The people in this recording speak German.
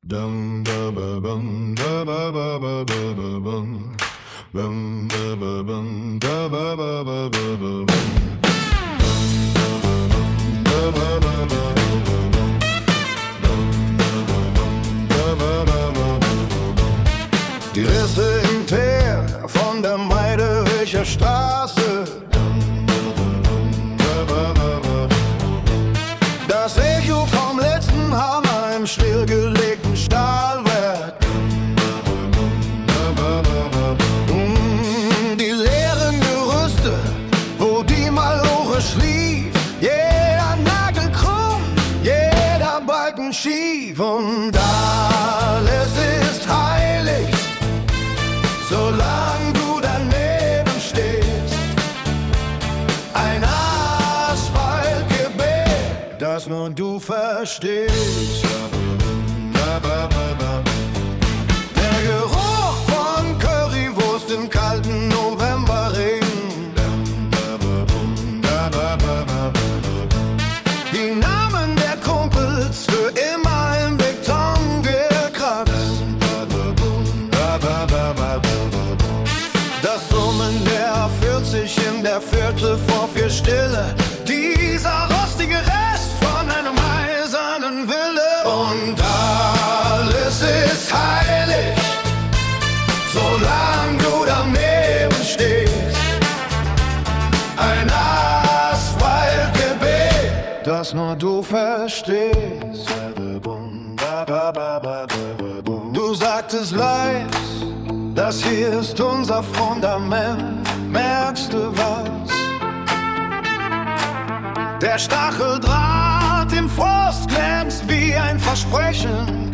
Dum da ba bum da ba ba ba ba ba bum. Bum da ba bum da ba ba ba ba ba bum. Da ba ba ba ba ba bum. Bum da ba bum da ba ba ba ba bum. Die Risse im Teer von der Meidewicher Straße. Das Echo vom letzten Hammer im stillgelegten Stahlwerk. Die leeren Gerüste, wo die Maloche schlief. Jeder Nagel krumm, jeder Balken schief. Und alles ist heilig, solange du daneben stehst. Ein Asphaltgebet, das nur du verstehst. Der Geruch von Currywurst im kalten Novemberregen. Die Namen der Kumpels für immer im Beton gekratzt. Das Summen der 40 in der Viertel vor 4 Stille. Dieser rostige Rest von einem eisernen Wille. Und alles ist heilig, solange du daneben stehst. Ein Asphaltgebet, das nur du verstehst. Du sagtest live, das hier ist unser Fundament. Merkst du was? Der Stacheldraht im Frost glänzt wie ein Versprechen.